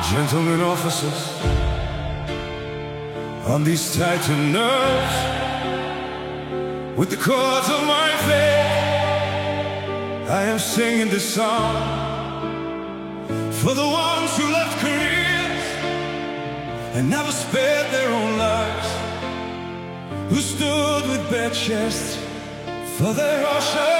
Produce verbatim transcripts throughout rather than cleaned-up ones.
Gentlemen officers, on these tightened nerves, with the chords of my faith, I am singing this song for the ones who left careers and never spared their own lives, who stood with bare chests for their ocean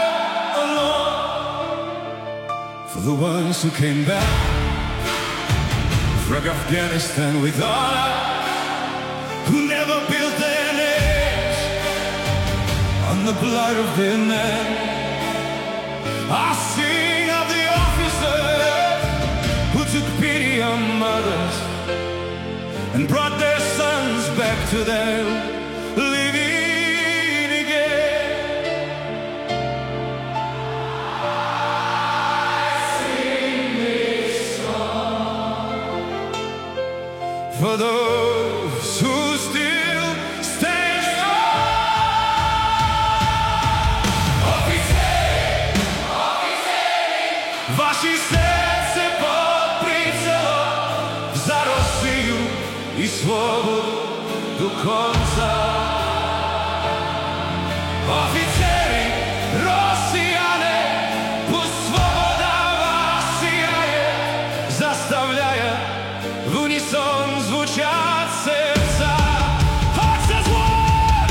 alone, for the ones who came back from Afghanistan with honor, who never built their names on the blood of their men. I sing of the officers who took pity on mothers and brought their sons back to them living again. I sing this song for those who still stand strong. Oficeri, oficeri, vaši srce popricalo za Rosiju i slobodu do konca. Oficeri, Rosijane, pust svoboda vas sijaje, zastavljaja v unison zvučat srca. Hearts as one!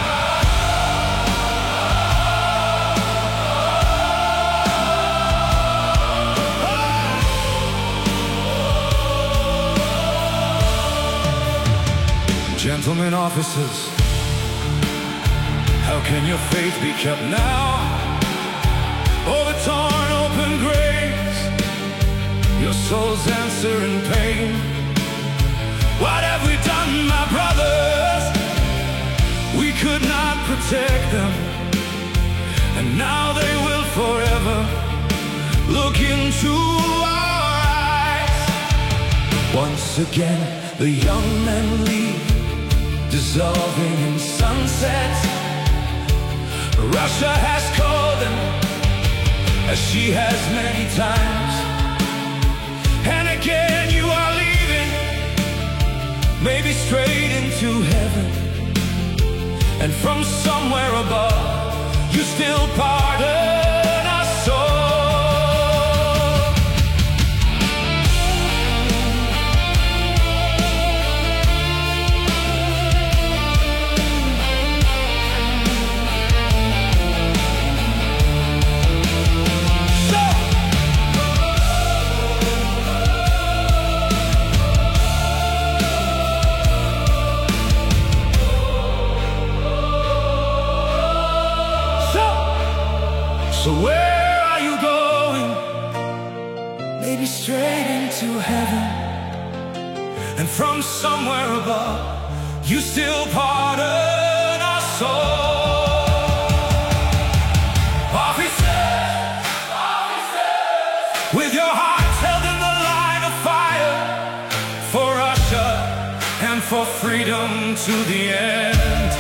Gentlemen officers, how can your faith be kept now? Over torn open graves, your souls answer in pain. What have we done, my brothers? We could not protect them, and now they will forever look into our eyes. Once again, the young men leave, dissolving in sunsets. Russia has called them, as she has many times. And again you are leaving, maybe straight into heaven. And from somewhere above, you still pardon us all. So where are you going? Maybe straight into heaven. And from somewhere above, you still pardon us all. Officers, officers, with your hearts held in the line of fire, for Russia and for freedom to the end.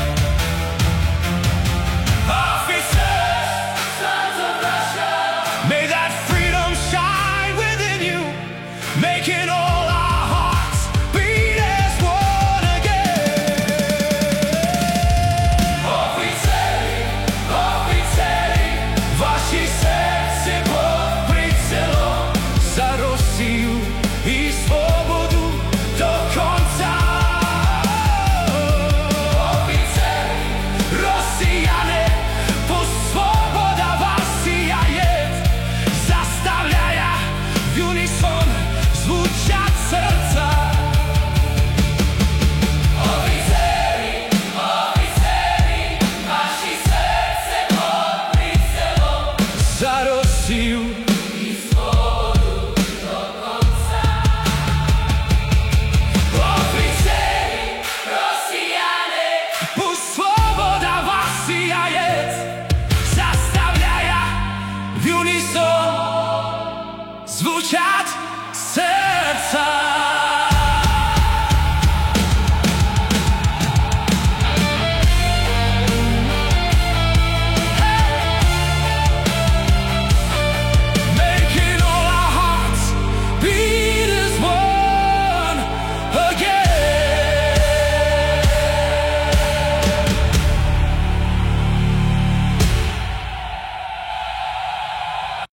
Making all our hearts beat as one again. Oficeri, oficeri, vaši srce popricalo za Rosiju i slobodu do konca. Oficeri, Rosijane, pust svoboda vas sijaje, zastavljaja v unison zvuča.